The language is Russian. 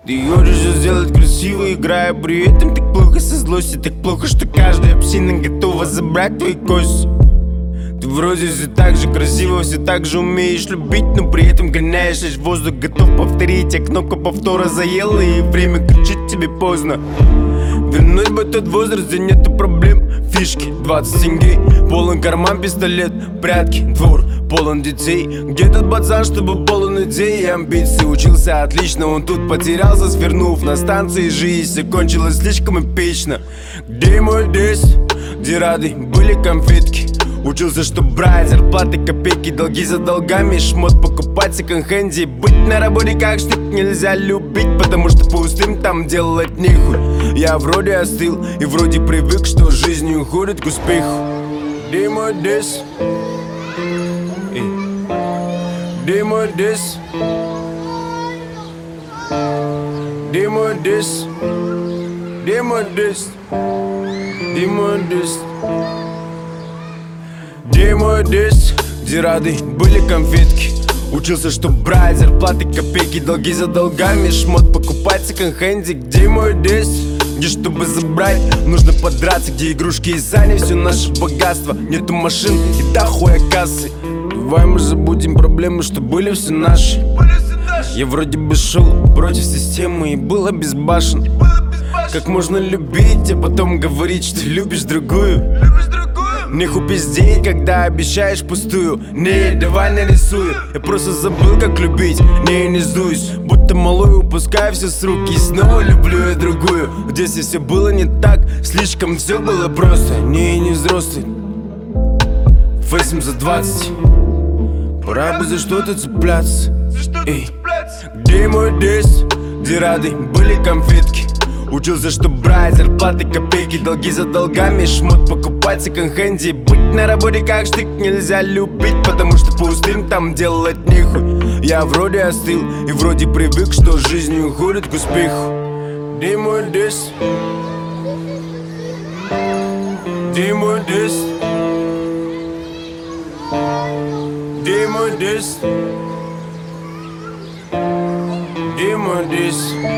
Ты хочешь все сделать красиво, играя при этом так плохо со злости. Так плохо, что каждая псина готова забрать твои кости. Ты вроде все так же красиво, все так же умеешь любить, но при этом гоняешь лишь воздух, готов повторить, а кнопка повтора заела, и время кричит тебе поздно. Вернуть бы тот возраст, где нету проблем. Фишки, 20 тенге, полон карман, пистолет, прятки, двор, полон детей. Где тот пацан, чтобы полон идей и амбиций? Учился отлично, он тут потерялся, свернув на станции. Жизнь все кончилась слишком эпично. Где мой диск, где рады были конфетки? Учился, что брать зарплаты, копейки, долги за долгами, шмот покупать в секонд-хенде. Быть на работе как штык нельзя любить, потому что пустым там делать нехуй. Я вроде остыл и вроде привык, что жизнь уходит к успеху. Где мой диск? Где мой диск? Где мой диск? Где мой диск? Где мой диск? Где мой диск, где рады были конфетки? Учился, что брать зарплаты, копейки, долги за долгами, шмот покупать в секонд-хенде. Где мой диск, где чтобы забрать нужно подраться? Где игрушки и сани, все наше богатство? Нету машин и дохуя кассы. Давай мы забудем проблемы, что были все наши. Я вроде бы шел против системы и был обезбашен. Как можно любить, а потом говорить, что любишь другую? Нехуй пиздеть, когда обещаешь пустую. Не, давай нарисую. Я просто забыл, как любить. Не сдуюсь, будто малой упускаю все с рук. И снова люблю я другую. В детстве все было не так, слишком все было просто. Не взрослый, фейсом за 20. Пора бы за что-то цепляться. Эй. Где мой диск, где рады были конфетки? Учился, что брать зарплаты, копейки, долги за долгами, шмот покупать в секонд-хенде. Быть на работе как штык нельзя любить, потому что пустым там делать нехуй. Я вроде остыл и вроде привык, что жизнь уходит к успеху. Где мой диск? Где мой диск? Где мой диск? Где мой диск?